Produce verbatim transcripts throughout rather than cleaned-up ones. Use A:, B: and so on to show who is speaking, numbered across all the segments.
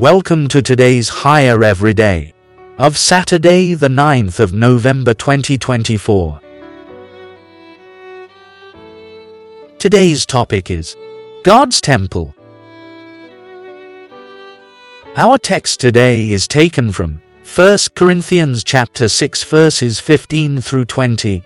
A: Welcome to today's Higher Everyday of Saturday the ninth of November twenty twenty-four. Today's topic is God's Temple. Our text today is taken from First Corinthians chapter six verses fifteen through twenty.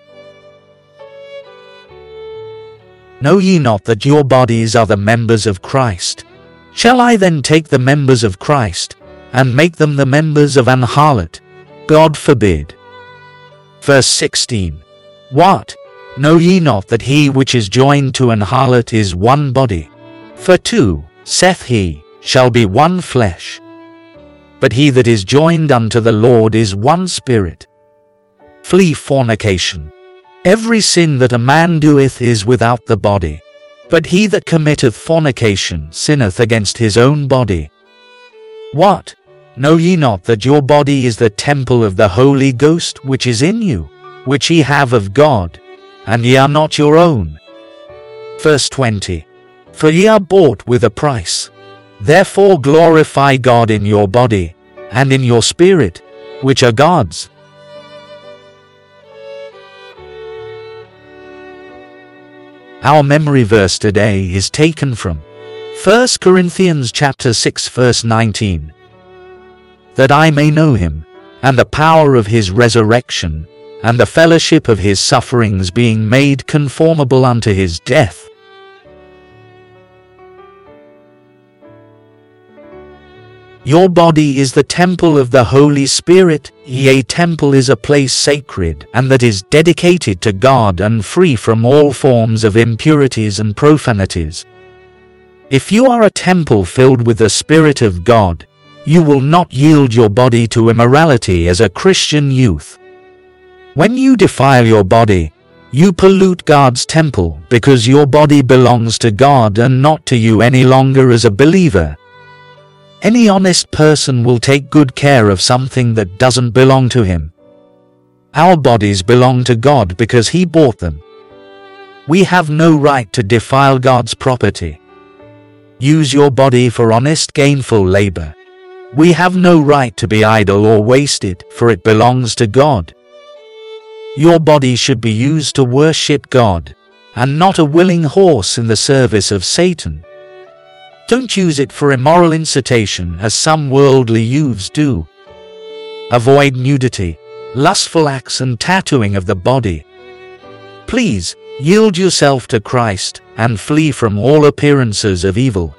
A: Know ye not that your bodies are the members of Christ? Shall I then take the members of Christ, and make them the members of an harlot? God forbid. Verse sixteen. What? Know ye not that he which is joined to an harlot is one body? For two, saith he, shall be one flesh. But he that is joined unto the Lord is one spirit. Flee fornication. Every sin that a man doeth is without the body. But he that committeth fornication sinneth against his own body. What? Know ye not that your body is the temple of the Holy Ghost which is in you, which ye have of God, and ye are not your own? Verse twenty. For ye are bought with a price. Therefore glorify God in your body, and in your spirit, which are God's. Our memory verse today is taken from First Corinthians chapter six verse nineteen. That I may know him, and the power of his resurrection, and the fellowship of his sufferings, being made conformable unto his death. Your body is the temple of the Holy Spirit. Yea, temple is a place sacred, and that is dedicated to God and free from all forms of impurities and profanities. If you are a temple filled with the Spirit of God, you will not yield your body to immorality as a Christian youth. When you defile your body, you pollute God's temple, because your body belongs to God and not to you any longer as a believer. Any honest person will take good care of something that doesn't belong to him. Our bodies belong to God because He bought them. We have no right to defile God's property. Use your body for honest, gainful labor. We have no right to be idle or waste it, for it belongs to God. Your body should be used to worship God, and not a willing horse in the service of Satan. Don't use it for immoral incitation as some worldly youths do. Avoid nudity, lustful acts and tattooing of the body. Please, yield yourself to Christ and flee from all appearances of evil.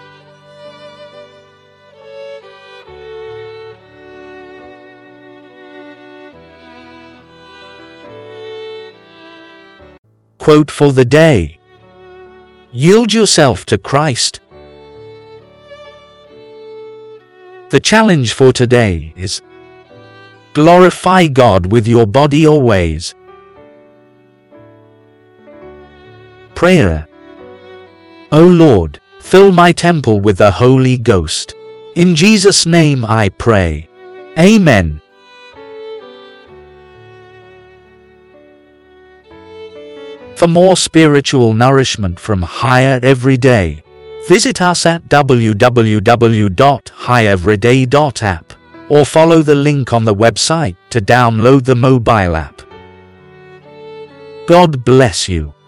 A: Quote for the day. Yield yourself to Christ. The challenge for today is glorify God with your body always. Prayer. O Lord, fill my temple with the Holy Ghost. In Jesus' name I pray. Amen. For more spiritual nourishment from Higher Everyday, visit us at w w w dot high everyday dot app or follow the link on the website to download the mobile app. God bless you.